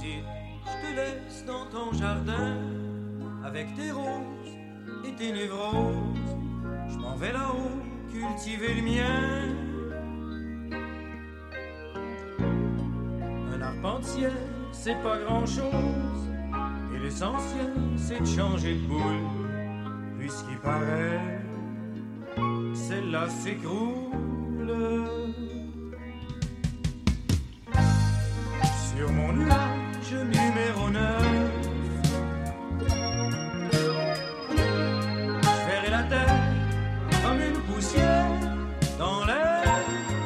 Petite, je te laisse dans ton jardin avec tes roses et tes névroses. Je m'en vais là-haut cultiver le mien. Un arpentier, c'est pas grand-chose, et l'essentiel, c'est de changer de boule. Puisqu'il paraît que celle-là s'écroule. Sur mon nuage numéro 9, je verrai la terre comme une poussière dans l'air,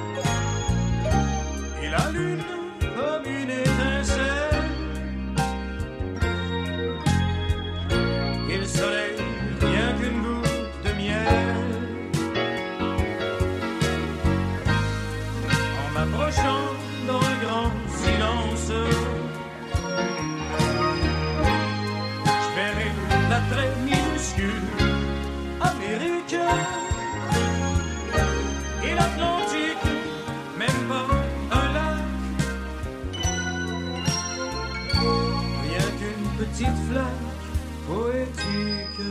et la lune comme une étincelle, et le soleil rien qu'une goutte de miel. En m'approchant dans le grand silence, je verrai la très minuscule Amérique et l'Atlantique, même pas un lac, rien qu'une petite flaque poétique.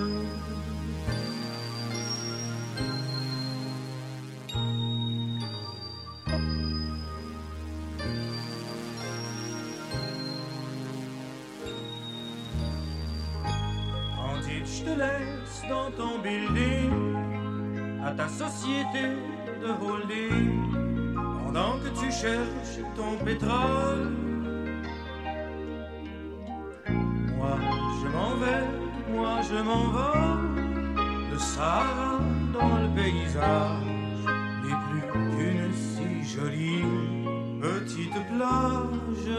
Je te laisse dans ton building, à ta société de holding, pendant que tu cherches ton pétrole. Moi je m'en vais, le Sahara dans le paysage n'est plus qu'une si jolie petite plage.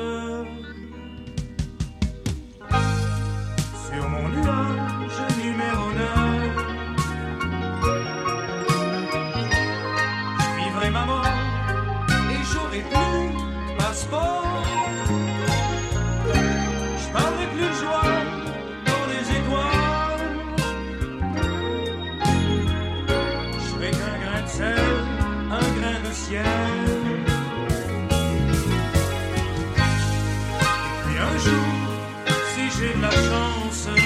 Sur mon nuage numéro 9, je vivrai ma mort et j'aurai plus de passeport. Je parlerai plus de joie dans les étoiles. Je serai qu'un grain de sel, un grain de ciel. Et puis un jour, si j'ai de la chance,